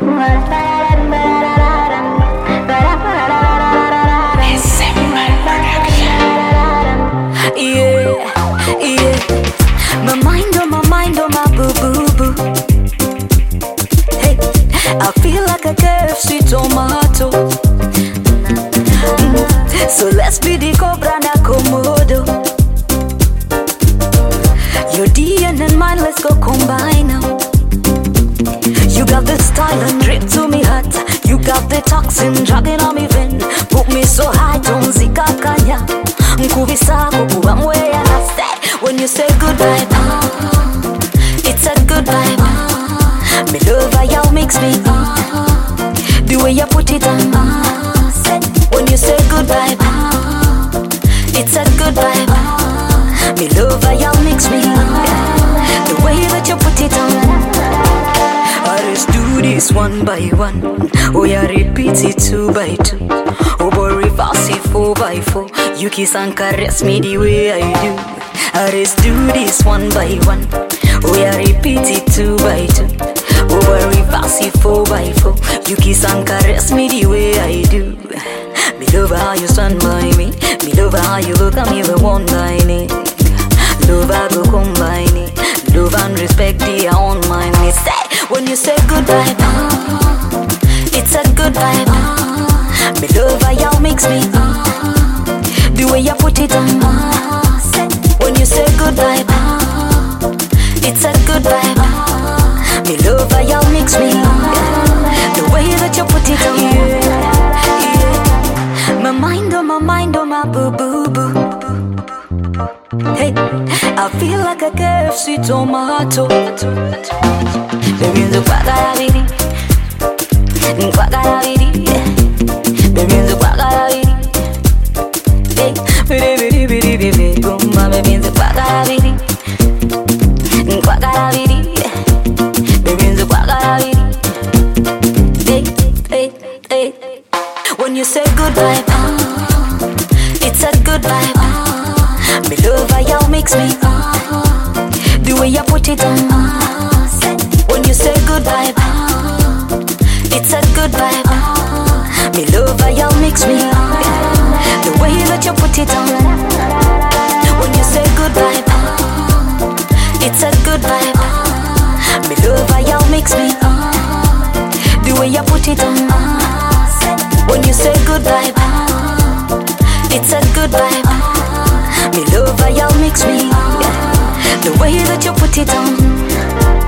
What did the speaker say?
Yeah, yeah. My mind, oh my boo boo boo. Hey, I feel like a curve, sweet tomato. So let's be the cobra na komodo. Your DNA and mine, let's go combine now. You got the style and drip to me hot. You got the toxin dragging on me vein. Put me so high, don't zika kanya. Nkubisa kukuwa mweya na stay. When you say good vibe, it's a good vibe. Me love how you mix me. The way you put it on. When you say good vibe, it's a good vibe. Me love how you mix me. The way that you put it on. Let's do this one by one. Oh yeah, repeat it 2 by 2. Oh boy, reverse it 4 by 4. You kiss and caress me the way I do. Let's do this one by one. Oh yeah, repeat it 2 by 2. Oh boy, reverse it 4 by 4. You kiss and caress me the way I do. Me love how you stand by me. Me love how you look at me with one by me. Love how go combine it. Love and respect the own mind. Me say when you say good vibe, it's a good vibe. Me love how you mix me. The way you put it on. When you say good vibe, it's a good vibe. Me love how you mix me. The way that you put it on. Yeah. My mind, oh my boo boo boo. Hey, I feel like a curve, sweet tomato. Baby, nzo kwagala biri. Nkwagala biri. Baby, nzo kwagala biri. Hey, biri biri biri biri. Gumba, baby, nzo kwagala biri. Nkwagala biri. Baby, nzo kwagala biri. Hey, hey, hey. When you say good vibe, it's a good vibe. Me love how you mix me. The way you put it on. When you say good vibe, it's a good vibe. Me love how you mix me. The way that you put it on. When you say good vibe, it's a good vibe. Me love how you mix me. The way you put it on. When you say good vibe, it's a good vibe. Me love how you mix me. The way that you put it on.